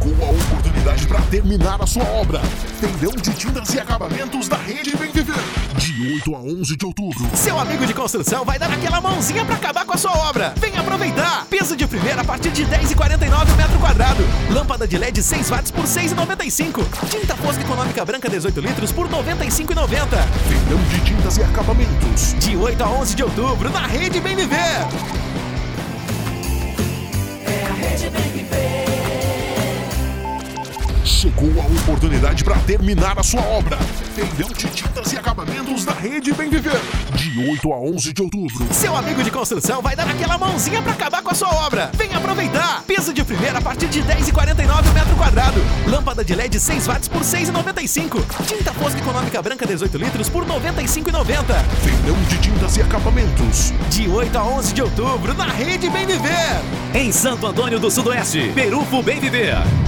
Chegou a oportunidade para terminar a sua obra. Feirão de tintas e acabamentos da Rede Bem Viver. De 8 a 11 de outubro. Seu amigo de construção vai dar aquela mãozinha para acabar com a sua obra. Vem aproveitar. Piso de primeira a partir de R$10,49 o metro quadrado. Lâmpada de LED 6 watts por R$6,95. Tinta Fosca Econômica Branca 18 litros por R$95,90. Feirão de tintas e acabamentos. De 8 a 11 de outubro na Rede Bem Viver. É a Rede Bem Viver. Chegou a oportunidade para terminar a sua obra. Feirão de tintas e acabamentos da Rede Bem Viver. De 8 a 11 de outubro. Seu amigo de construção vai dar aquela mãozinha para acabar com a sua obra. Vem aproveitar. Piso de primeira a partir de R$10,49 o metro quadrado. Lâmpada de LED 6 watts por R$6,95. Tinta Fosca Econômica Branca 18 litros por R$95,90. Feirão de tintas e acabamentos. De 8 a 11 de outubro na Rede Bem Viver. Em Santo Antônio do Sudoeste, Perufo Bem Viver.